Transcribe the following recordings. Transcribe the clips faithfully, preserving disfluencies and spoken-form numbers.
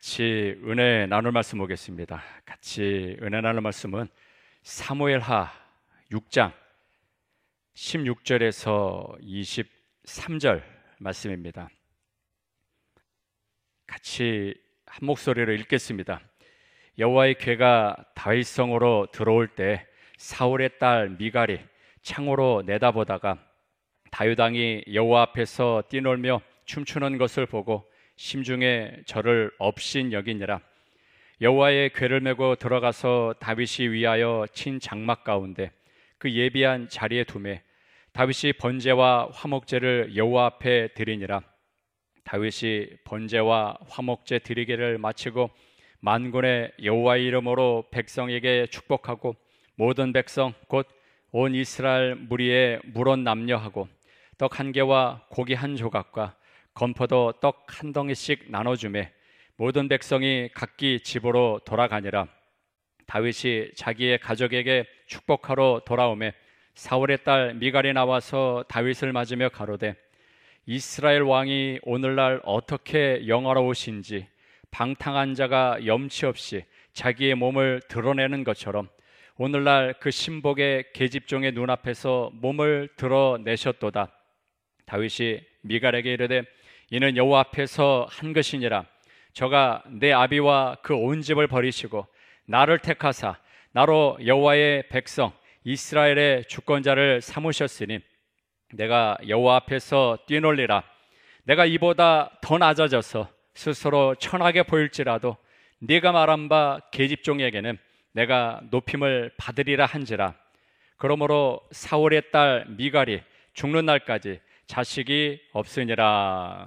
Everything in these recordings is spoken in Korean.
같이 은혜 나눌 말씀 보겠습니다. 같이 은혜 나눌 말씀은 사무엘하 육 장 십육 절에서 이십삼 절 말씀입니다. 같이 한 목소리로 읽겠습니다. 여호와의 궤가 다윗성으로 들어올 때 사울의 딸 미갈이 창으로 내다보다가 다윗 왕이 여호와 앞에서 뛰놀며 춤추는 것을 보고 심중에 저를 업신 여기니라. 여호와의 궤를 메고 들어가서 다윗이 위하여 친 장막 가운데 그 예비한 자리에 두매 다윗이 번제와 화목제를 여호와 앞에 드리니라. 다윗이 번제와 화목제 드리기를 마치고 만군의 여호와의 이름으로 백성에게 축복하고 모든 백성 곧 온 이스라엘 무리에 물은 남녀하고 떡 한 개와 고기 한 조각과 건포도 떡 한 덩이씩 나눠주매 모든 백성이 각기 집으로 돌아가니라. 다윗이 자기의 가족에게 축복하러 돌아오매 사울의 딸 미갈이 나와서 다윗을 맞으며 가로되 이스라엘 왕이 오늘날 어떻게 영화로우신지 방탕한 자가 염치 없이 자기의 몸을 드러내는 것처럼 오늘날 그 신복의 계집종의 눈앞에서 몸을 드러내셨도다. 다윗이 미갈에게 이르되 이는 여호와 앞에서 한 것이니라. 저가 내 아비와 그 온 집을 버리시고 나를 택하사 나로 여호와의 백성 이스라엘의 주권자를 삼으셨으니 내가 여호와 앞에서 뛰놀리라. 내가 이보다 더 낮아져서 스스로 천하게 보일지라도 네가 말한 바 계집종에게는 내가 높임을 받으리라 한지라. 그러므로 사울의 딸 미갈이 죽는 날까지 자식이 없으니라.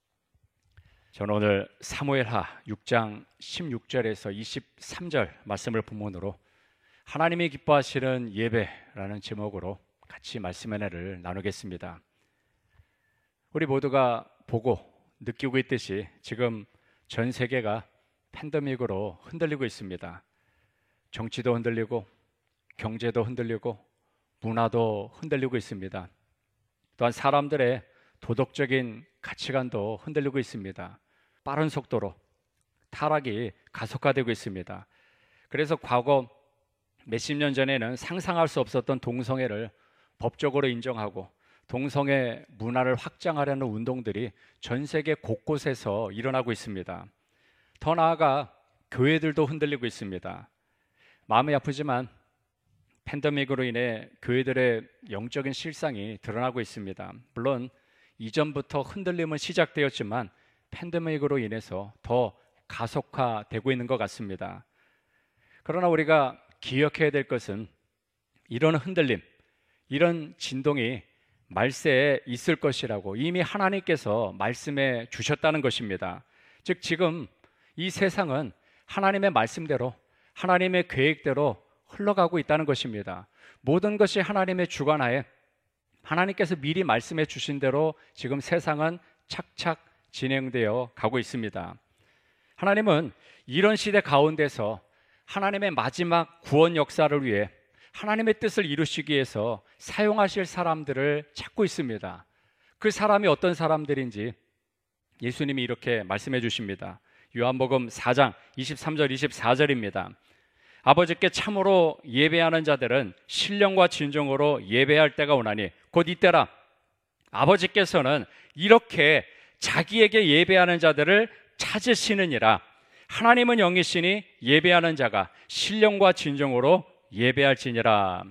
저는 오늘 사무엘하 육 장 십육 절에서 이십삼 절 말씀을 본문으로 하나님이 기뻐하시는 예배라는 제목으로 같이 말씀 은혜를 나누겠습니다. 우리 모두가 보고 느끼고 있듯이 지금 전 세계가 팬데믹으로 흔들리고 있습니다. 정치도 흔들리고 경제도 흔들리고 문화도 흔들리고 있습니다. 또한 사람들의 도덕적인 가치관도 흔들리고 있습니다. 빠른 속도로 타락이 가속화되고 있습니다. 그래서 과거 몇십 년 전에는 상상할 수 없었던 동성애를 법적으로 인정하고 동성애 문화를 확장하려는 운동들이 전 세계 곳곳에서 일어나고 있습니다. 더 나아가 교회들도 흔들리고 있습니다. 마음이 아프지만 팬데믹으로 인해 교회들의 영적인 실상이 드러나고 있습니다. 물론 이전부터 흔들림은 시작되었지만 팬데믹으로 인해서 더 가속화되고 있는 것 같습니다. 그러나 우리가 기억해야 될 것은 이런 흔들림, 이런 진동이 말세에 있을 것이라고 이미 하나님께서 말씀해 주셨다는 것입니다. 즉 지금 이 세상은 하나님의 말씀대로 하나님의 계획대로 흘러가고 있다는 것입니다. 모든 것이 하나님의 주관하에 하나님께서 미리 말씀해 주신 대로 지금 세상은 착착 진행되어 가고 있습니다. 하나님은 이런 시대 가운데서 하나님의 마지막 구원 역사를 위해 하나님의 뜻을 이루시기 위해서 사용하실 사람들을 찾고 있습니다. 그 사람이 어떤 사람들인지 예수님이 이렇게 말씀해 주십니다. 요한복음 사 장 이십삼 절 이십사 절입니다. 아버지께 참으로 예배하는 자들은 신령과 진정으로 예배할 때가 오나니 곧 이때라. 아버지께서는 이렇게 자기에게 예배하는 자들을 찾으시느니라. 하나님은 영이시니 예배하는 자가 신령과 진정으로 예배할지니라.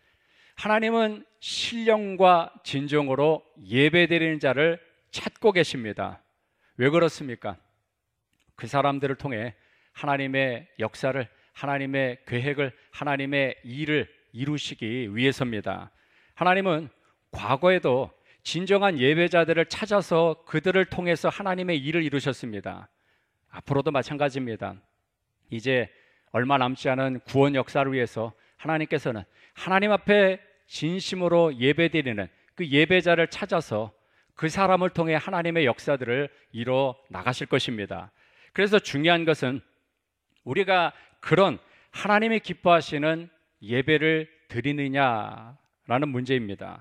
하나님은 신령과 진정으로 예배드리는 자를 찾고 계십니다. 왜 그렇습니까? 그 사람들을 통해 하나님의 역사를, 하나님의 계획을, 하나님의 일을 이루시기 위해서입니다. 하나님은 과거에도 진정한 예배자들을 찾아서 그들을 통해서 하나님의 일을 이루셨습니다. 앞으로도 마찬가지입니다. 이제 얼마 남지 않은 구원 역사를 위해서 하나님께서는 하나님 앞에 진심으로 예배드리는 그 예배자를 찾아서 그 사람을 통해 하나님의 역사들을 이뤄 나가실 것입니다. 그래서 중요한 것은 우리가 그런 하나님이 기뻐하시는 예배를 드리느냐라는 문제입니다.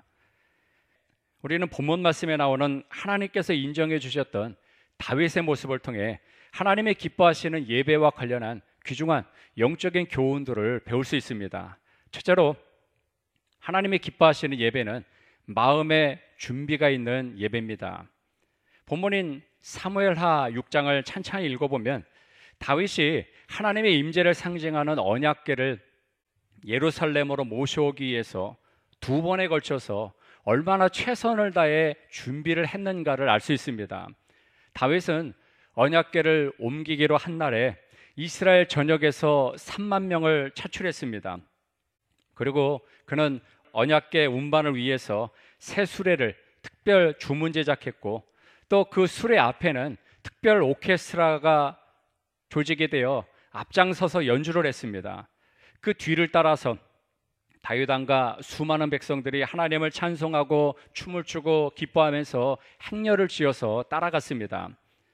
우리는 본문 말씀에 나오는 하나님께서 인정해 주셨던 다윗의 모습을 통해 하나님의 기뻐하시는 예배와 관련한 귀중한 영적인 교훈들을 배울 수 있습니다. 첫째로 하나님의 기뻐하시는 예배는 마음의 준비가 있는 예배입니다. 본문인 사무엘하 육 장을 찬찬히 읽어보면 다윗이 하나님의 임재를 상징하는 언약궤를 예루살렘으로 모셔오기 위해서 두 번에 걸쳐서 얼마나 최선을 다해 준비를 했는가를 알 수 있습니다. 다윗은 언약궤를 옮기기로 한 날에 이스라엘 전역에서 삼만 명을 차출했습니다. 그리고 그는 언약궤 운반을 위해서 새 수레를 특별 주문 제작했고 또 그 수레 앞에는 특별 오케스트라가 조직이 되어 앞장서서 연주를 했습니다. 그 뒤를 따라서 다윗 왕과 수많은 백성들이 하나님을 찬송하고 춤을 추고 기뻐하면서 행렬을 지어서 따라갔습니다.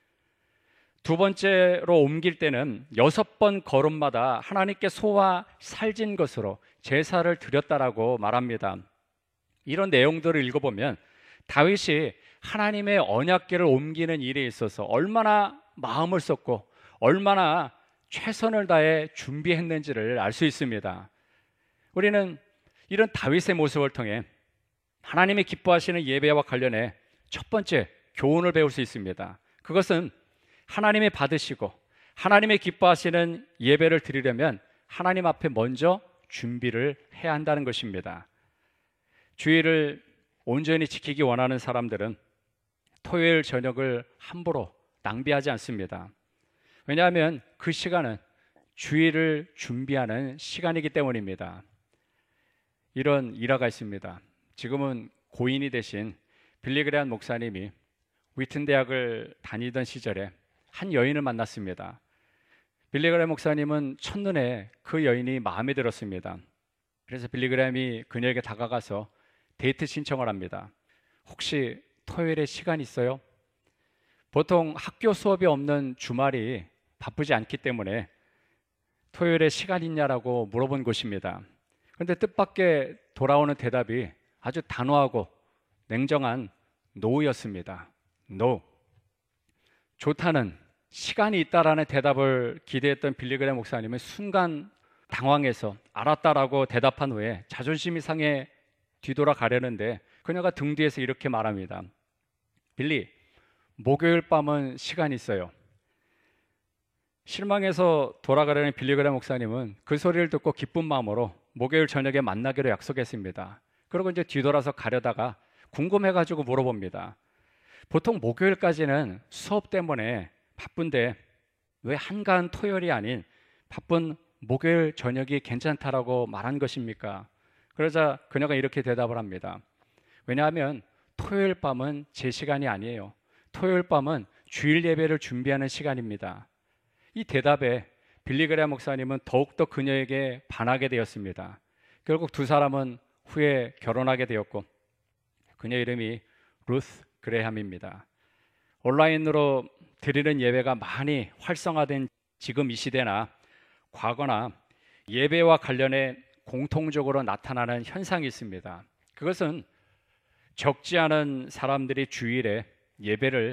두 번째로 옮길 때는 여섯 번 걸음마다 하나님께 소와 살진 것으로 제사를 드렸다라고 말합니다. 이런 내용들을 읽어보면 다윗이 하나님의 언약궤를 옮기는 일에 있어서 얼마나 마음을 썼고 얼마나 최선을 다해 준비했는지를 알 수 있습니다. 우리는 이런 다윗의 모습을 통해 하나님이 기뻐하시는 예배와 관련해 첫 번째 교훈을 배울 수 있습니다. 그것은 하나님이 받으시고 하나님의 기뻐하시는 예배를 드리려면 하나님 앞에 먼저 준비를 해야 한다는 것입니다. 주일을 온전히 지키기 원하는 사람들은 토요일 저녁을 함부로 낭비하지 않습니다. 왜냐하면 그 시간은 주일을 준비하는 시간이기 때문입니다. 이런 일화가 있습니다. 지금은 고인이 되신 빌리 그레이엄 목사님이 위튼 대학을 다니던 시절에 한 여인을 만났습니다. 빌리 그레이엄 목사님은 첫눈에 그 여인이 마음에 들었습니다. 그래서 빌리 그레이엄이 그녀에게 다가가서 데이트 신청을 합니다. 혹시 토요일에 시간 있어요? 보통 학교 수업이 없는 주말이 바쁘지 않기 때문에 토요일에 시간 있냐라고 물어본 곳입니다. 그런데 뜻밖의 돌아오는 대답이 아주 단호하고 냉정한 노였습니다. No. 좋다는 시간이 있다라는 대답을 기대했던 빌리 그레이엄 목사님은 순간 당황해서 알았다라고 대답한 후에 자존심이 상해 뒤돌아가려는데 그녀가 등 뒤에서 이렇게 말합니다. 빌리, 목요일 밤은 시간 있어요. 실망해서 돌아가려는 빌리 그레이엄 목사님은 그 소리를 듣고 기쁜 마음으로 목요일 저녁에 만나기로 약속했습니다. 그리고 이제 뒤돌아서 가려다가 궁금해가지고 물어봅니다. 보통 목요일까지는 수업 때문에 바쁜데 왜 한가한 토요일이 아닌 바쁜 목요일 저녁이 괜찮다라고 말한 것입니까? 그러자 그녀가 이렇게 대답을 합니다. 왜냐하면 토요일 밤은 제 시간이 아니에요. 토요일 밤은 주일 예배를 준비하는 시간입니다. 이 대답에 빌리 그레이엄 목사님은 더욱더 그녀에게 반하게 되었습니다. 결국 두 사람은 후에 결혼하게 되었고 그녀 이름이 루스 그레이엄입니다. 온라인으로 드리는 예배가 많이 활성화된 지금 이 시대나 과거나 예배와 관련해 공통적으로 나타나는 현상이 있습니다. 그것은 적지 않은 사람들이 주일에 예배를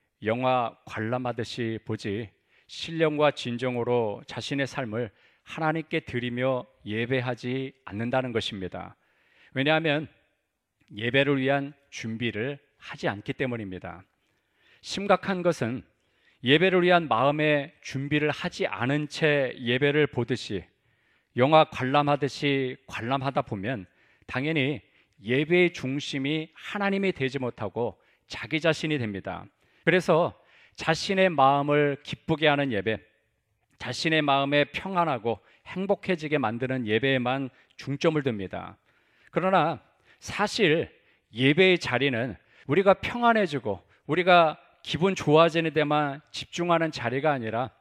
영화 관람하듯이 보지 신령과 진정으로 자신의 삶을 하나님께 드리며 예배하지 않는다는 것입니다. 왜냐하면 예배를 위한 준비를 하지 않기 때문입니다. 심각한 것은 예배를 위한 마음의 준비를 하지 않은 채 예배를 보듯이 영화 관람하듯이 관람하다 보면 당연히 예배의 중심이 하나님이 되지 못하고 자기 자신이 됩니다. 그래서 자신의 마음을 기쁘게 하는 예배, 자신의 마음에 평안하고 행복해지게 만드는 예배에만 중점을 둡니다. 그러나 사실 예배의 자리는 우리가 평안해지고 우리가 기분 좋아지는 데만 집중하는 자리가 아니라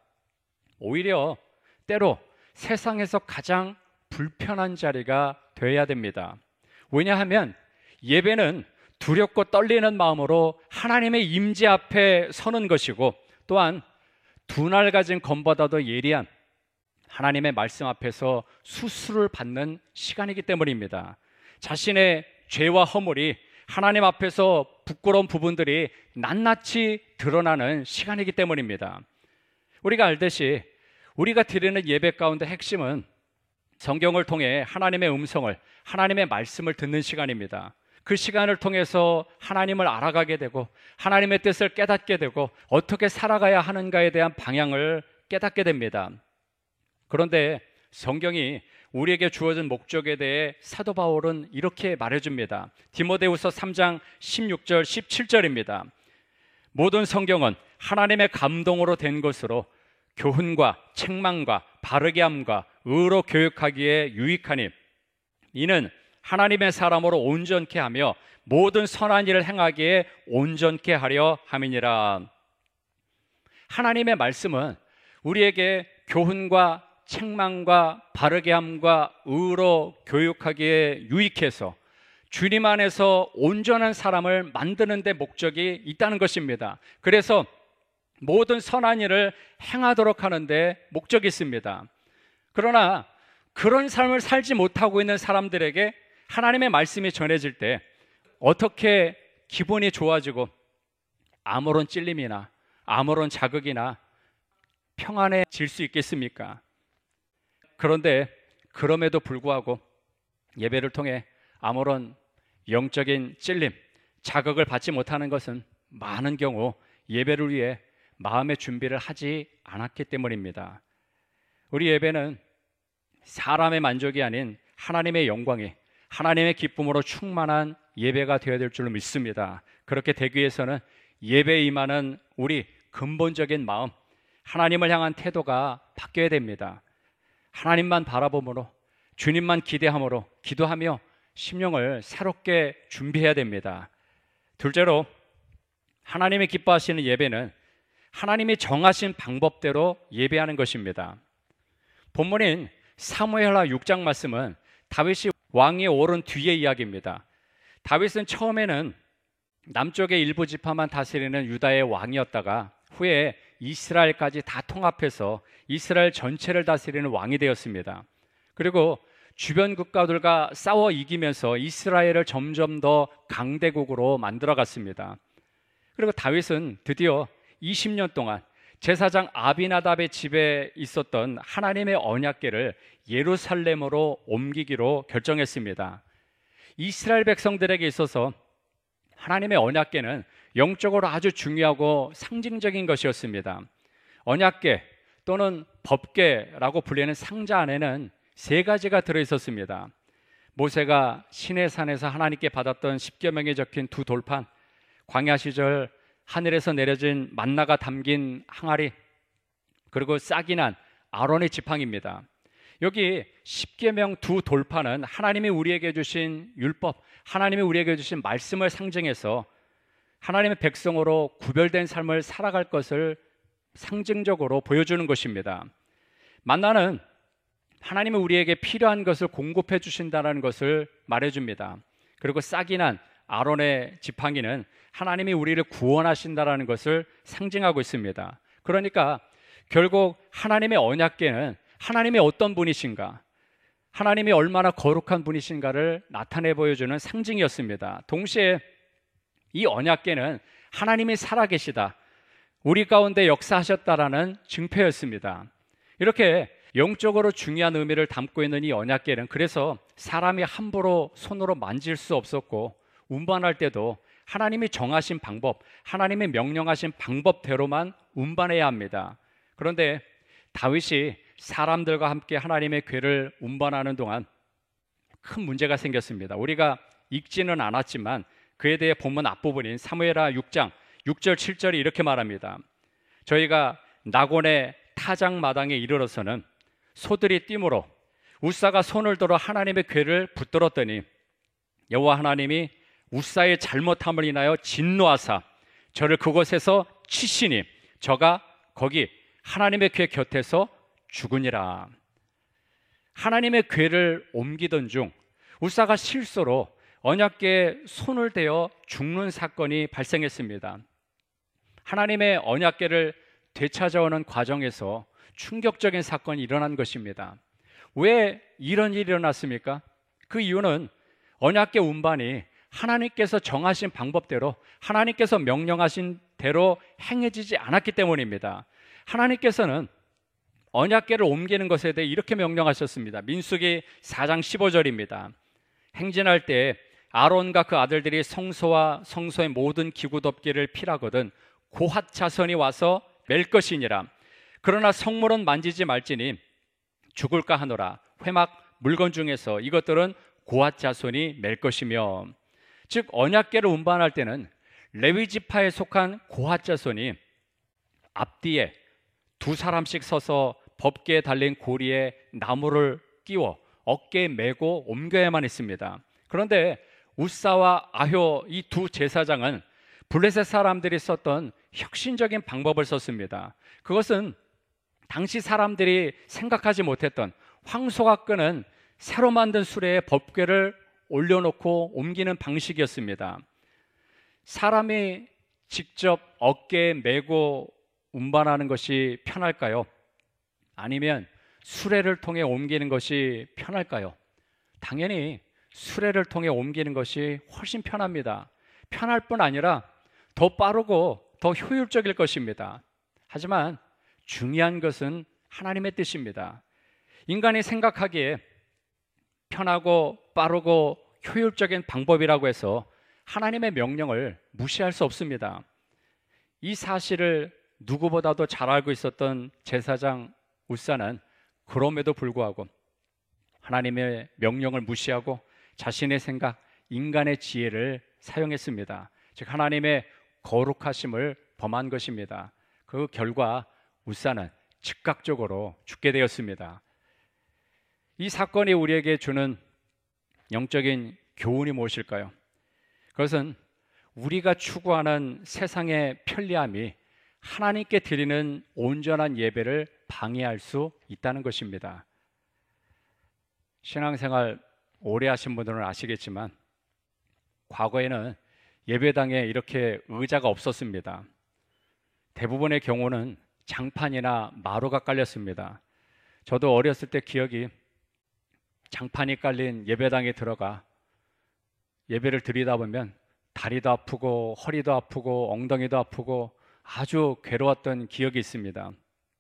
오히려 때로 세상에서 가장 불편한 자리가 되어야 됩니다. 왜냐하면 예배는 두렵고 떨리는 마음으로 하나님의 임재 앞에 서는 것이고 또한 두 날 가진 검보다도 예리한 하나님의 말씀 앞에서 수술을 받는 시간이기 때문입니다. 자신의 죄와 허물이 하나님 앞에서 부끄러운 부분들이 낱낱이 드러나는 시간이기 때문입니다. 우리가 알듯이 우리가 드리는 예배 가운데 핵심은 성경을 통해 하나님의 음성을, 하나님의 말씀을 듣는 시간입니다. 그 시간을 통해서 하나님을 알아가게 되고 하나님의 뜻을 깨닫게 되고 어떻게 살아가야 하는가에 대한 방향을 깨닫게 됩니다. 그런데 성경이 우리에게 주어진 목적에 대해 사도 바울은 이렇게 말해줍니다. 디모데후서 삼 장 십육 절 십칠 절입니다. 모든 성경은 하나님의 감동으로 된 것으로 교훈과 책망과 바르게 함과 의로 교육하기에 유익하니 이는 하나님의 사람으로 온전케 하며 모든 선한 일을 행하기에 온전케 하려 함이니라. 하나님의 말씀은 우리에게 교훈과 책망과 바르게 함과 의로 교육하기에 유익해서 주님 안에서 온전한 사람을 만드는 데 목적이 있다는 것입니다. 그래서 모든 선한 일을 행하도록 하는데 목적이 있습니다. 그러나 그런 삶을 살지 못하고 있는 사람들에게 하나님의 말씀이 전해질 때 어떻게 기분이 좋아지고 아무런 찔림이나 아무런 자극이나 평안해질 수 있겠습니까? 그런데 그럼에도 불구하고 예배를 통해 아무런 영적인 찔림, 자극을 받지 못하는 것은 많은 경우 예배를 위해 마음의 준비를 하지 않았기 때문입니다. 우리 예배는 사람의 만족이 아닌 하나님의 영광이, 하나님의 기쁨으로 충만한 예배가 되어야 될 줄로 믿습니다. 그렇게 되기 위해서는 예배에 임하는 우리 근본적인 마음, 하나님을 향한 태도가 바뀌어야 됩니다. 하나님만 바라봄으로, 주님만 기대함으로 기도하며 심령을 새롭게 준비해야 됩니다. 둘째로 하나님이 기뻐하시는 예배는 하나님이 정하신 방법대로 예배하는 것입니다. 본문인 사무엘하 육 장 말씀은 다윗이 왕위에 오른 뒤의 이야기입니다. 다윗은 처음에는 남쪽의 일부 지파만 다스리는 유다의 왕이었다가 후에 이스라엘까지 다 통합해서 이스라엘 전체를 다스리는 왕이 되었습니다. 그리고 주변 국가들과 싸워 이기면서 이스라엘을 점점 더 강대국으로 만들어갔습니다. 그리고 다윗은 드디어 이십 년 동안 제사장 아비나답의 집에 있었던 하나님의 언약궤를 예루살렘으로 옮기기로 결정했습니다. 이스라엘 백성들에게 있어서 하나님의 언약궤는 영적으로 아주 중요하고 상징적인 것이었습니다. 언약궤 또는 법궤라고 불리는 상자 안에는 세 가지가 들어있었습니다. 모세가 시내산에서 하나님께 받았던 십계명에 적힌 두 돌판, 광야 시절 하늘에서 내려진 만나가 담긴 항아리, 그리고 싹이 난 아론의 지팡이입니다. 여기 십계명 두 돌판은 하나님이 우리에게 주신 율법, 하나님이 우리에게 주신 말씀을 상징해서 하나님의 백성으로 구별된 삶을 살아갈 것을 상징적으로 보여주는 것입니다. 만나는 하나님이 우리에게 필요한 것을 공급해 주신다는 것을 말해줍니다. 그리고 싹이 난 아론의 지팡이는 하나님이 우리를 구원하신다는 것을 상징하고 있습니다. 그러니까 결국 하나님의 언약궤는 하나님이 어떤 분이신가, 하나님이 얼마나 거룩한 분이신가를 나타내 보여주는 상징이었습니다. 동시에 이 언약궤는 하나님이 살아계시다, 우리 가운데 역사하셨다라는 증표였습니다. 이렇게 영적으로 중요한 의미를 담고 있는 이 언약궤는 그래서 사람이 함부로 손으로 만질 수 없었고, 운반할 때도 하나님이 정하신 방법, 하나님이 명령하신 방법대로만 운반해야 합니다. 그런데 다윗이 사람들과 함께 하나님의 궤를 운반하는 동안 큰 문제가 생겼습니다. 우리가 읽지는 않았지만 그에 대해 본문 앞부분인 사무엘하 육 장 육 절 칠 절이 이렇게 말합니다. 저희가 나곤의 타작마당에 이르러서는 소들이 뛰므로 우사가 손을 들어 하나님의 궤를 붙들었더니 여호와 하나님이 우사의 잘못함을 인하여 진노하사 저를 그곳에서 치시니 저가 거기 하나님의 궤 곁에서 죽으니라. 하나님의 궤를 옮기던 중 우사가 실수로 언약궤에 손을 대어 죽는 사건이 발생했습니다. 하나님의 언약궤를 되찾아오는 과정에서 충격적인 사건이 일어난 것입니다. 왜 이런 일이 일어났습니까? 그 이유는 언약궤 운반이 하나님께서 정하신 방법대로, 하나님께서 명령하신 대로 행해지지 않았기 때문입니다. 하나님께서는 언약궤를 옮기는 것에 대해 이렇게 명령하셨습니다. 민수기 사 장 십오 절입니다. 행진할 때 아론과 그 아들들이 성소와 성소의 모든 기구 덮개를 필하거든 고핫 자손이 와서 맬 것이니라. 그러나 성물은 만지지 말지니 죽을까 하노라. 회막 물건 중에서 이것들은 고핫 자손이 맬 것이며, 즉 언약궤를 운반할 때는 레위 지파에 속한 고핫 자손이 앞뒤에 두 사람씩 서서 법궤에 달린 고리에 나무를 끼워 어깨에 메고 옮겨야만 했습니다. 그런데 우사와 아효 이 두 제사장은 블레셋 사람들이 썼던 혁신적인 방법을 썼습니다. 그것은 당시 사람들이 생각하지 못했던 황소가 끄는 새로 만든 수레에 법궤를 올려놓고 옮기는 방식이었습니다. 사람이 직접 어깨에 메고 운반하는 것이 편할까요? 아니면 수레를 통해 옮기는 것이 편할까요? 당연히 수레를 통해 옮기는 것이 훨씬 편합니다. 편할 뿐 아니라 더 빠르고 더 효율적일 것입니다. 하지만 중요한 것은 하나님의 뜻입니다. 인간이 생각하기에 편하고 빠르고 효율적인 방법이라고 해서 하나님의 명령을 무시할 수 없습니다. 이 사실을 누구보다도 잘 알고 있었던 제사장 우사는 그럼에도 불구하고 하나님의 명령을 무시하고 자신의 생각, 인간의 지혜를 사용했습니다. 즉 하나님의 거룩하심을 범한 것입니다. 그 결과 우사는 즉각적으로 죽게 되었습니다. 이 사건이 우리에게 주는 영적인 교훈이 무엇일까요? 그것은 우리가 추구하는 세상의 편리함이 하나님께 드리는 온전한 예배를 방해할 수 있다는 것입니다. 신앙생활 오래 하신 분들은 아시겠지만 과거에는 예배당에 이렇게 의자가 없었습니다. 대부분의 경우는 장판이나 마루가 깔렸습니다. 저도 어렸을 때 기억이, 장판이 깔린 예배당에 들어가 예배를 드리다 보면 다리도 아프고 허리도 아프고 엉덩이도 아프고 아주 괴로웠던 기억이 있습니다.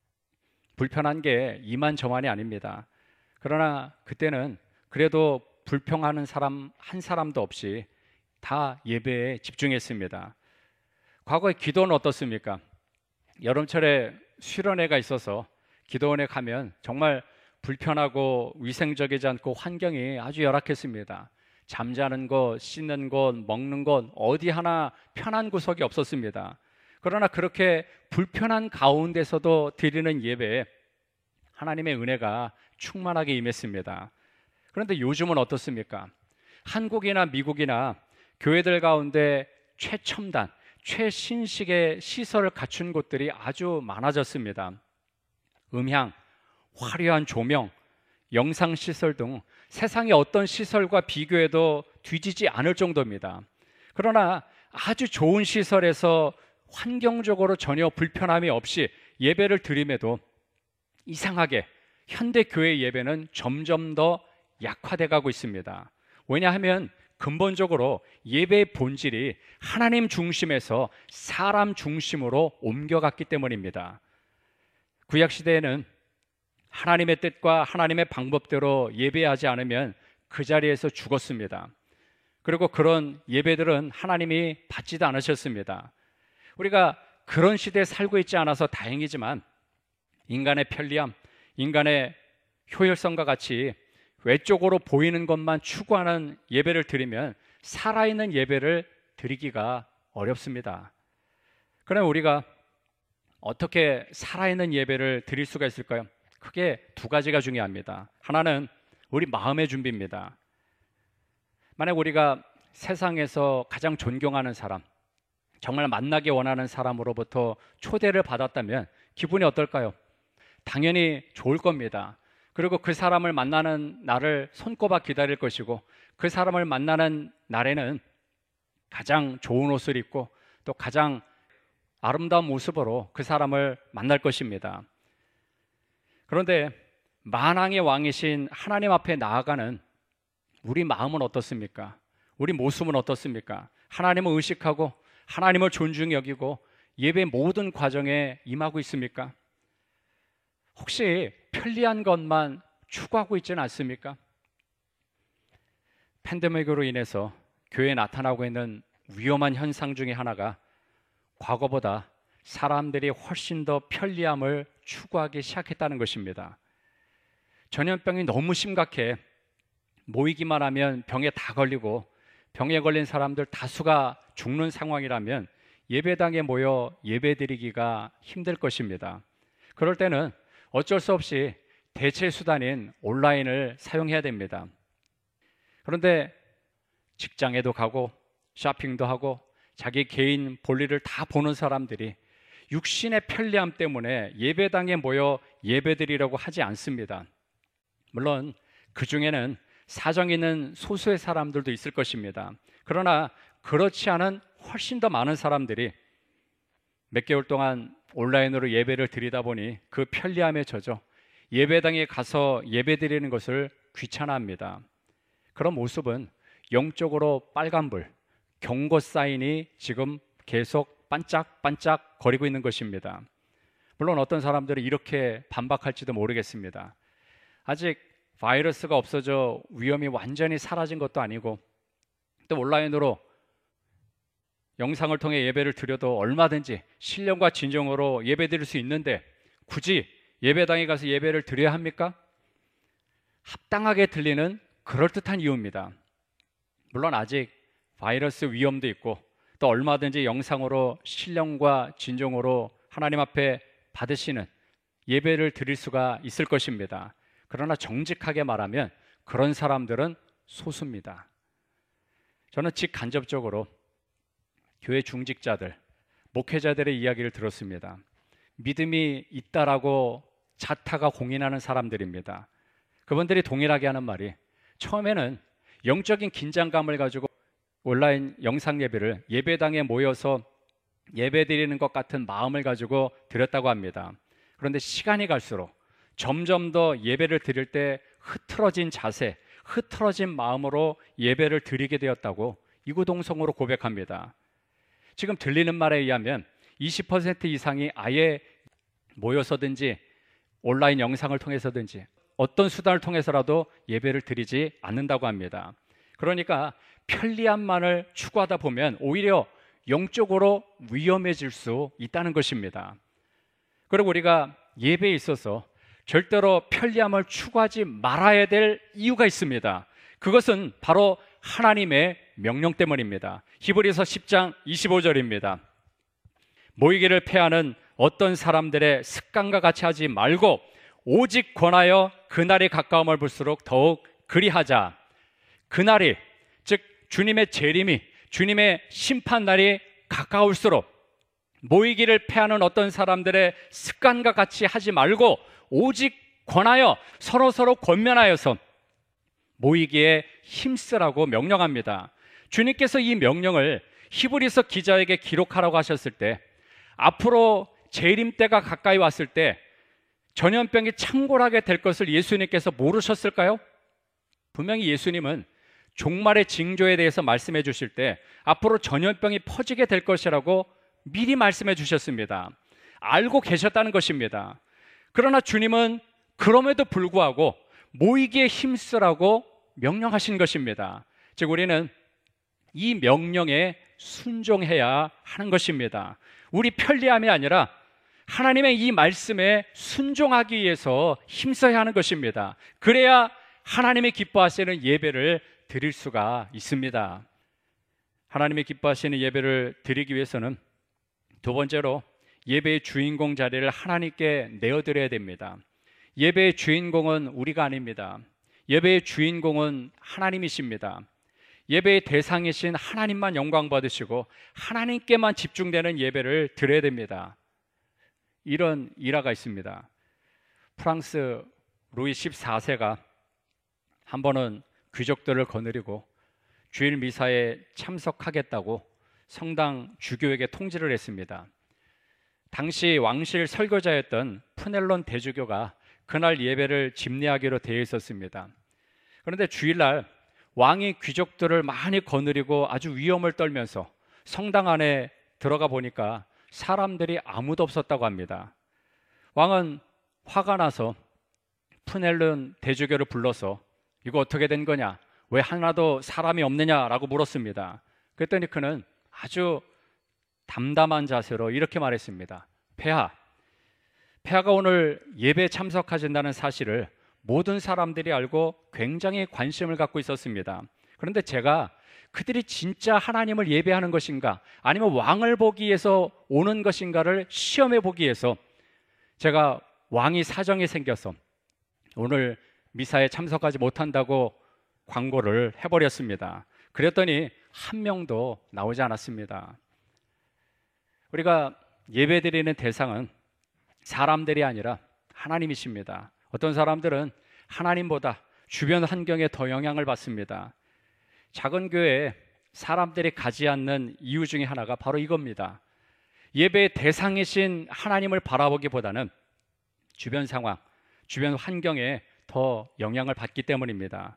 불편한 게 이만저만이 아닙니다. 그러나 그때는 그래도 불평하는 사람 한 사람도 없이 다 예배에 집중했습니다. 과거에 기도는 어떻습니까? 여름철에 수련회가 있어서 기도원에 가면 정말 불편하고 위생적이지 않고 환경이 아주 열악했습니다. 잠자는 것, 씻는 것, 먹는 것 어디 하나 편한 구석이 없었습니다. 그러나 그렇게 불편한 가운데서도 드리는 예배에 하나님의 은혜가 충만하게 임했습니다. 그런데 요즘은 어떻습니까? 한국이나 미국이나 교회들 가운데 최첨단, 최신식의 시설을 갖춘 곳들이 아주 많아졌습니다. 음향, 화려한 조명, 영상 시설 등 세상의 어떤 시설과 비교해도 뒤지지 않을 정도입니다. 그러나 아주 좋은 시설에서 환경적으로 전혀 불편함이 없이 예배를 드림에도 이상하게 현대 교회 예배는 점점 더 약화돼 가고 있습니다. 왜냐하면 근본적으로 예배의 본질이 하나님 중심에서 사람 중심으로 옮겨갔기 때문입니다. 구약 시대에는 하나님의 뜻과 하나님의 방법대로 예배하지 않으면 그 자리에서 죽었습니다. 그리고 그런 예배들은 하나님이 받지도 않으셨습니다. 우리가 그런 시대에 살고 있지 않아서 다행이지만 인간의 편리함, 인간의 효율성과 같이 외적으로 보이는 것만 추구하는 예배를 드리면 살아있는 예배를 드리기가 어렵습니다. 그럼 우리가 어떻게 살아있는 예배를 드릴 수가 있을까요? 크게 두 가지가 중요합니다. 하나는 우리 마음의 준비입니다. 만약 우리가 세상에서 가장 존경하는 사람, 정말 만나기 원하는 사람으로부터 초대를 받았다면 기분이 어떨까요? 당연히 좋을 겁니다. 그리고 그 사람을 만나는 날을 손꼽아 기다릴 것이고 그 사람을 만나는 날에는 가장 좋은 옷을 입고 또 가장 아름다운 모습으로 그 사람을 만날 것입니다. 그런데 만왕의 왕이신 하나님 앞에 나아가는 우리 마음은 어떻습니까? 우리 모습은 어떻습니까? 하나님을 의식하고 하나님을 존중히 여기고 예배 모든 과정에 임하고 있습니까? 혹시 편리한 것만 추구하고 있지는 않습니까? 팬데믹으로 인해서 교회에 나타나고 있는 위험한 현상 중에 하나가 과거보다 사람들이 훨씬 더 편리함을 추구하기 시작했다는 것입니다. 전염병이 너무 심각해 모이기만 하면 병에 다 걸리고 병에 걸린 사람들 다수가 죽는 상황이라면 예배당에 모여 예배드리기가 힘들 것입니다. 그럴 때는 어쩔 수 없이 대체 수단인 온라인을 사용해야 됩니다. 그런데 직장에도 가고 쇼핑도 하고 자기 개인 볼일을 다 보는 사람들이 육신의 편리함 때문에 예배당에 모여 예배드리려고 하지 않습니다. 물론 그 중에는 사정 있는 소수의 사람들도 있을 것입니다. 그러나 그렇지 않은 훨씬 더 많은 사람들이 몇 개월 동안 온라인으로 예배를 드리다 보니 그 편리함에 젖어 예배당에 가서 예배드리는 것을 귀찮아합니다. 그런 모습은 영적으로 빨간불, 경고 사인이 지금 계속 반짝반짝 거리고 있는 것입니다. 물론 어떤 사람들은 이렇게 반박할지도 모르겠습니다. 아직 바이러스가 없어져 위험이 완전히 사라진 것도 아니고 또 온라인으로 영상을 통해 예배를 드려도 얼마든지 신령과 진정으로 예배드릴 수 있는데 굳이 예배당에 가서 예배를 드려야 합니까? 합당하게 들리는 그럴듯한 이유입니다. 물론 아직 바이러스 위험도 있고 또 얼마든지 영상으로 신령과 진정으로 하나님 앞에 받으시는 예배를 드릴 수가 있을 것입니다. 그러나 정직하게 말하면 그런 사람들은 소수입니다. 저는 직간접적으로 교회 중직자들, 목회자들의 이야기를 들었습니다. 믿음이 있다라고 자타가 공인하는 사람들입니다. 그분들이 동일하게 하는 말이 처음에는 영적인 긴장감을 가지고 온라인 영상 예배를 예배당에 모여서 예배드리는 것 같은 마음을 가지고 드렸다고 합니다. 그런데 시간이 갈수록 점점 더 예배를 드릴 때 흐트러진 자세, 흐트러진 마음으로 예배를 드리게 되었다고 이구동성으로 고백합니다. 지금 들리는 말에 의하면 이십 퍼센트 이상이 아예 모여서든지 온라인 영상을 통해서든지 어떤 수단을 통해서라도 예배를 드리지 않는다고 합니다. 그러니까 편리함만을 추구하다 보면 오히려 영적으로 위험해질 수 있다는 것입니다. 그리고 우리가 예배에 있어서 절대로 편리함을 추구하지 말아야 될 이유가 있습니다. 그것은 바로 하나님의 명령 때문입니다. 히브리서 십 장 이십오 절입니다. 모이기를 패하는 어떤 사람들의 습관과 같이 하지 말고 오직 권하여 그날이 가까움을 볼수록 더욱 그리하자. 그날이 즉 주님의 재림이 주님의 심판날이 가까울수록 모이기를 패하는 어떤 사람들의 습관과 같이 하지 말고 오직 권하여 서로서로 권면하여서 모이기에 힘쓰라고 명령합니다. 주님께서 이 명령을 히브리서 기자에게 기록하라고 하셨을 때 앞으로 재림 때가 가까이 왔을 때 전염병이 창궐하게 될 것을 예수님께서 모르셨을까요? 분명히 예수님은 종말의 징조에 대해서 말씀해 주실 때 앞으로 전염병이 퍼지게 될 것이라고 미리 말씀해 주셨습니다. 알고 계셨다는 것입니다. 그러나 주님은 그럼에도 불구하고 모이기에 힘쓰라고 명령하신 것입니다. 즉 우리는 이 명령에 순종해야 하는 것입니다. 우리 편리함이 아니라 하나님의 이 말씀에 순종하기 위해서 힘써야 하는 것입니다. 그래야 하나님이 기뻐하시는 예배를 드릴 수가 있습니다. 하나님이 기뻐하시는 예배를 드리기 위해서는 두 번째로 예배의 주인공 자리를 하나님께 내어드려야 됩니다. 예배의 주인공은 우리가 아닙니다. 예배의 주인공은 하나님이십니다. 예배의 대상이신 하나님만 영광 받으시고 하나님께만 집중되는 예배를 드려야 됩니다. 이런 일화가 있습니다. 프랑스 루이 십사 세가 한 번은 귀족들을 거느리고 주일 미사에 참석하겠다고 성당 주교에게 통지를 했습니다. 당시 왕실 설교자였던 푸넬론 대주교가 그날 예배를 집례하기로 되어 있었습니다. 그런데 주일날 왕이 귀족들을 많이 거느리고 아주 위험을 떨면서 성당 안에 들어가 보니까 사람들이 아무도 없었다고 합니다. 왕은 화가 나서 푸넬른 대주교를 불러서 이거 어떻게 된 거냐? 왜 하나도 사람이 없느냐라고 물었습니다. 그랬더니 그는 아주 담담한 자세로 이렇게 말했습니다. 폐하, 폐하가 오늘 예배에 참석하신다는 사실을 모든 사람들이 알고 굉장히 관심을 갖고 있었습니다. 그런데 제가 그들이 진짜 하나님을 예배하는 것인가 아니면 왕을 보기 위해서 오는 것인가를 시험해 보기 위해서 제가 왕이 사정이 생겨서 오늘 미사에 참석하지 못한다고 광고를 해버렸습니다. 그랬더니 한 명도 나오지 않았습니다. 우리가 예배드리는 대상은 사람들이 아니라 하나님이십니다. 어떤 사람들은 하나님보다 주변 환경에 더 영향을 받습니다. 작은 교회에 사람들이 가지 않는 이유 중에 하나가 바로 이겁니다. 예배의 대상이신 하나님을 바라보기보다는 주변 상황, 주변 환경에 더 영향을 받기 때문입니다.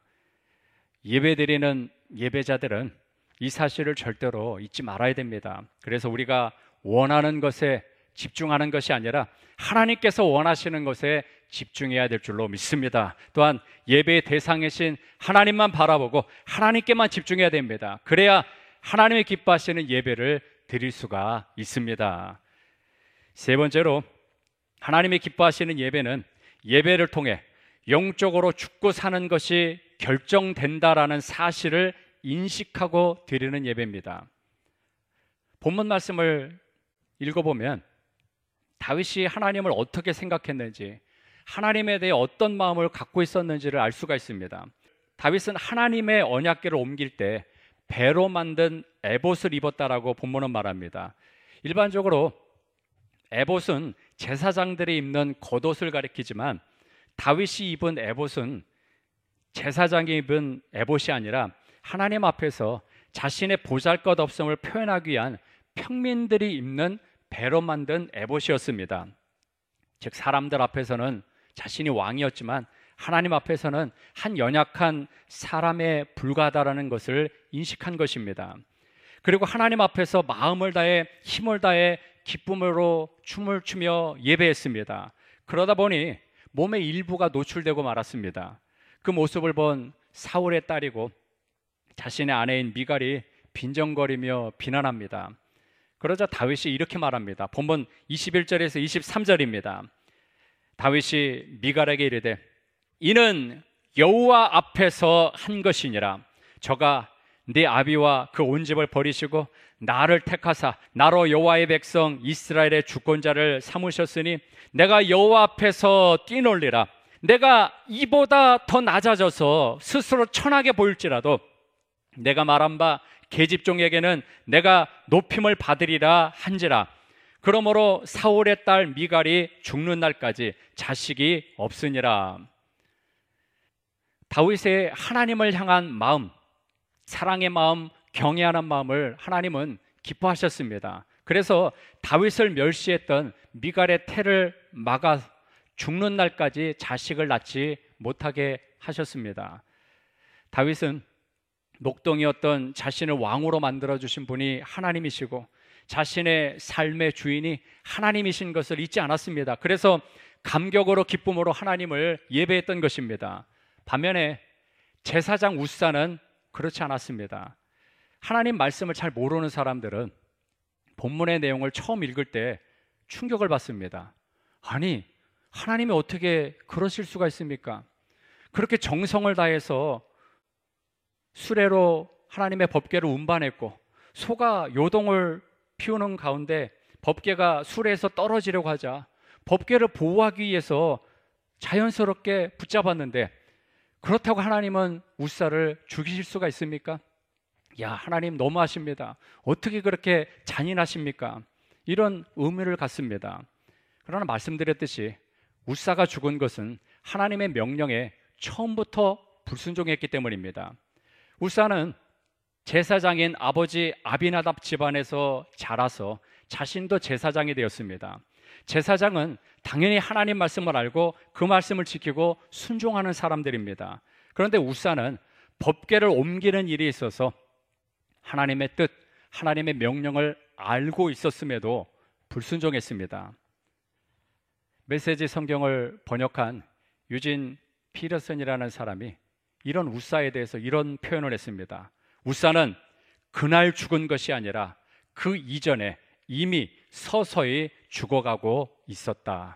예배드리는 예배자들은 이 사실을 절대로 잊지 말아야 됩니다. 그래서 우리가 원하는 것에 집중하는 것이 아니라 하나님께서 원하시는 것에 집중해야 될 줄로 믿습니다. 또한 예배의 대상이신 하나님만 바라보고 하나님께만 집중해야 됩니다. 그래야 하나님이 기뻐하시는 예배를 드릴 수가 있습니다. 세 번째로 하나님이 기뻐하시는 예배는 예배를 통해 영적으로 죽고 사는 것이 결정된다라는 사실을 인식하고 드리는 예배입니다. 본문 말씀을 읽어보면 다윗이 하나님을 어떻게 생각했는지, 하나님에 대해 어떤 마음을 갖고 있었는지를 알 수가 있습니다. 다윗은 하나님의 언약궤를 옮길 때 배로 만든 에봇을 입었다라고 본문은 말합니다. 일반적으로 에봇은 제사장들이 입는 겉옷을 가리키지만 다윗이 입은 에봇은 제사장이 입은 에봇이 아니라 하나님 앞에서 자신의 보잘것없음을 표현하기 위한 평민들이 입는 배로 만든 에봇이었습니다. 즉 사람들 앞에서는 자신이 왕이었지만 하나님 앞에서는 한 연약한 사람에 불과하다라는 것을 인식한 것입니다. 그리고 하나님 앞에서 마음을 다해 힘을 다해 기쁨으로 춤을 추며 예배했습니다. 그러다 보니 몸의 일부가 노출되고 말았습니다. 그 모습을 본 사울의 딸이고 자신의 아내인 미갈이 빈정거리며 비난합니다. 그러자 다윗이 이렇게 말합니다. 본문 이십일 절에서 이십삼 절입니다. 다윗이 미갈에게 이르되 이는 여호와 앞에서 한 것이니라. 저가 네 아비와 그 온 집을 버리시고 나를 택하사 나로 여호와의 백성 이스라엘의 주권자를 삼으셨으니 내가 여호와 앞에서 뛰놀리라. 내가 이보다 더 낮아져서 스스로 천하게 보일지라도 내가 말한 바 계집종에게는 내가 높임을 받으리라 한지라. 그러므로 사울의 딸 미갈이 죽는 날까지 자식이 없으니라. 다윗의 하나님을 향한 마음, 사랑의 마음, 경외하는 마음을 하나님은 기뻐하셨습니다. 그래서 다윗을 멸시했던 미갈의 태를 막아 죽는 날까지 자식을 낳지 못하게 하셨습니다. 다윗은 목동이었던 자신을 왕으로 만들어주신 분이 하나님이시고 자신의 삶의 주인이 하나님이신 것을 잊지 않았습니다. 그래서 감격으로 기쁨으로 하나님을 예배했던 것입니다. 반면에 제사장 웃사는 그렇지 않았습니다. 하나님 말씀을 잘 모르는 사람들은 본문의 내용을 처음 읽을 때 충격을 받습니다. 아니, 하나님이 어떻게 그러실 수가 있습니까? 그렇게 정성을 다해서 수레로 하나님의 법궤를 운반했고 소가 요동을 피우는 가운데 법궤가 수레에서 떨어지려고 하자 법궤를 보호하기 위해서 자연스럽게 붙잡았는데 그렇다고 하나님은 웃사를 죽이실 수가 있습니까? 야, 하나님 너무하십니다. 어떻게 그렇게 잔인하십니까? 이런 의미를 갖습니다. 그러나 말씀드렸듯이 웃사가 죽은 것은 하나님의 명령에 처음부터 불순종했기 때문입니다. 웃사는 제사장인 아버지 아비나답 집안에서 자라서 자신도 제사장이 되었습니다. 제사장은 당연히 하나님 말씀을 알고 그 말씀을 지키고 순종하는 사람들입니다. 그런데 웃사는 법궤를 옮기는 일이 있어서 하나님의 뜻, 하나님의 명령을 알고 있었음에도 불순종했습니다. 메시지 성경을 번역한 유진 피터슨이라는 사람이 이런 우사에 대해서 이런 표현을 했습니다. 우사는 그날 죽은 것이 아니라 그 이전에 이미 서서히 죽어가고 있었다.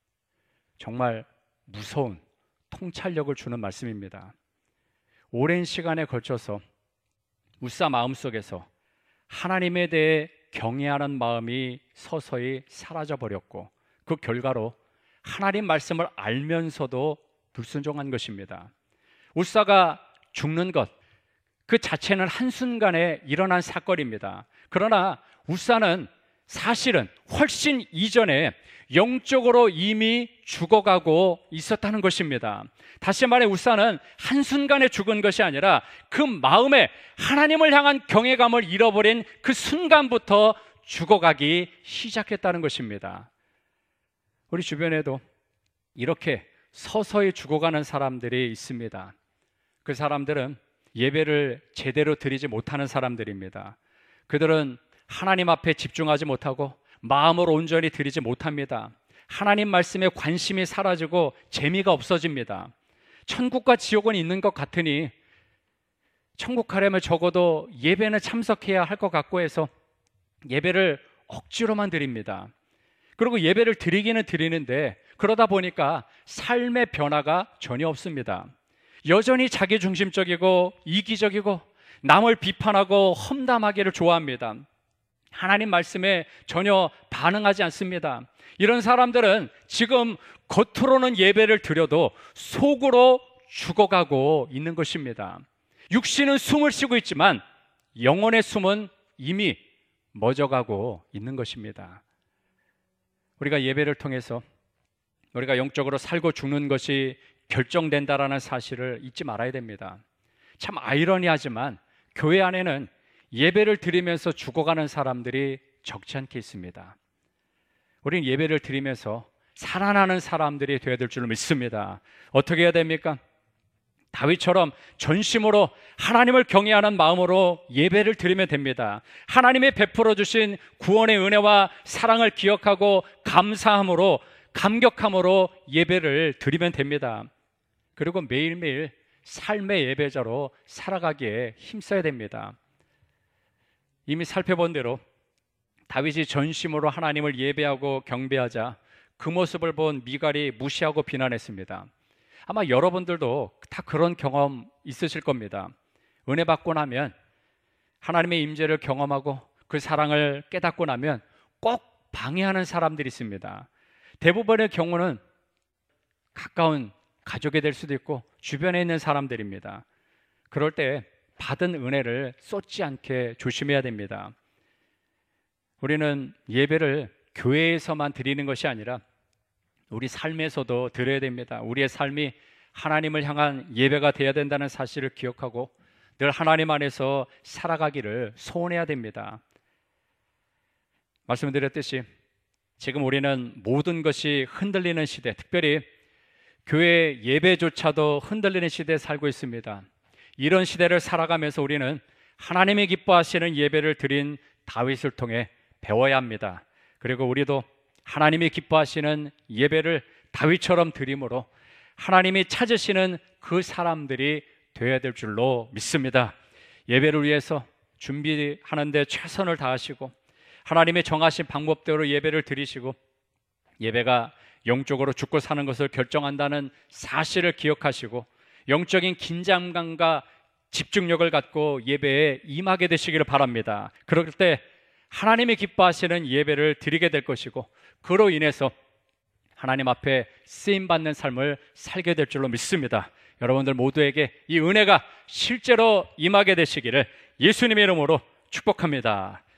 정말 무서운 통찰력을 주는 말씀입니다. 오랜 시간에 걸쳐서 우사 마음속에서 하나님에 대해 경외하는 마음이 서서히 사라져버렸고 그 결과로 하나님 말씀을 알면서도 불순종한 것입니다. 우사가 죽는 것 그 자체는 한순간에 일어난 사건입니다. 그러나 우사는 사실은 훨씬 이전에 영적으로 이미 죽어가고 있었다는 것입니다. 다시 말해 우사는 한순간에 죽은 것이 아니라 그 마음에 하나님을 향한 경외감을 잃어버린 그 순간부터 죽어가기 시작했다는 것입니다. 우리 주변에도 이렇게 서서히 죽어가는 사람들이 있습니다. 그 사람들은 예배를 제대로 드리지 못하는 사람들입니다. 그들은 하나님 앞에 집중하지 못하고 마음을 온전히 드리지 못합니다. 하나님 말씀에 관심이 사라지고 재미가 없어집니다. 천국과 지옥은 있는 것 같으니 천국 가려면 적어도 예배는 참석해야 할 것 같고 해서 예배를 억지로만 드립니다. 그리고 예배를 드리기는 드리는데 그러다 보니까 삶의 변화가 전혀 없습니다. 여전히 자기중심적이고 이기적이고 남을 비판하고 험담하기를 좋아합니다. 하나님 말씀에 전혀 반응하지 않습니다. 이런 사람들은 지금 겉으로는 예배를 드려도 속으로 죽어가고 있는 것입니다. 육신은 숨을 쉬고 있지만 영혼의 숨은 이미 멎어가고 있는 것입니다. 우리가 예배를 통해서 우리가 영적으로 살고 죽는 것이 결정된다라는 사실을 잊지 말아야 됩니다. 참 아이러니하지만 교회 안에는 예배를 드리면서 죽어가는 사람들이 적지 않게 있습니다. 우리는 예배를 드리면서 살아나는 사람들이 되어야 될 줄 믿습니다. 어떻게 해야 됩니까? 다윗처럼 전심으로 하나님을 경외하는 마음으로 예배를 드리면 됩니다. 하나님의 베풀어 주신 구원의 은혜와 사랑을 기억하고 감사함으로 감격함으로 예배를 드리면 됩니다. 그리고 매일매일 삶의 예배자로 살아가기에 힘써야 됩니다. 이미 살펴본 대로 다윗이 전심으로 하나님을 예배하고 경배하자 그 모습을 본 미갈이 무시하고 비난했습니다. 아마 여러분들도 다 그런 경험 있으실 겁니다. 은혜 받고 나면 하나님의 임재를 경험하고 그 사랑을 깨닫고 나면 꼭 방해하는 사람들이 있습니다. 대부분의 경우는 가까운 가족이 될 수도 있고 주변에 있는 사람들입니다. 그럴 때 받은 은혜를 쏟지 않게 조심해야 됩니다. 우리는 예배를 교회에서만 드리는 것이 아니라 우리 삶에서도 드려야 됩니다. 우리의 삶이 하나님을 향한 예배가 되어야 된다는 사실을 기억하고 늘 하나님 안에서 살아가기를 소원해야 됩니다. 말씀드렸듯이 지금 우리는 모든 것이 흔들리는 시대, 특별히 교회 예배조차도 흔들리는 시대에 살고 있습니다. 이런 시대를 살아가면서 우리는 하나님이 기뻐하시는 예배를 드린 다윗을 통해 배워야 합니다. 그리고 우리도 하나님이 기뻐하시는 예배를 다윗처럼 드림으로 하나님이 찾으시는 그 사람들이 되어야 될 줄로 믿습니다. 예배를 위해서 준비하는 데 최선을 다하시고 하나님의 정하신 방법대로 예배를 드리시고 예배가 영적으로 죽고 사는 것을 결정한다는 사실을 기억하시고 영적인 긴장감과 집중력을 갖고 예배에 임하게 되시기를 바랍니다. 그럴 때 하나님이 기뻐하시는 예배를 드리게 될 것이고 그로 인해서 하나님 앞에 쓰임받는 삶을 살게 될 줄로 믿습니다. 여러분들 모두에게 이 은혜가 실제로 임하게 되시기를 예수님의 이름으로 축복합니다.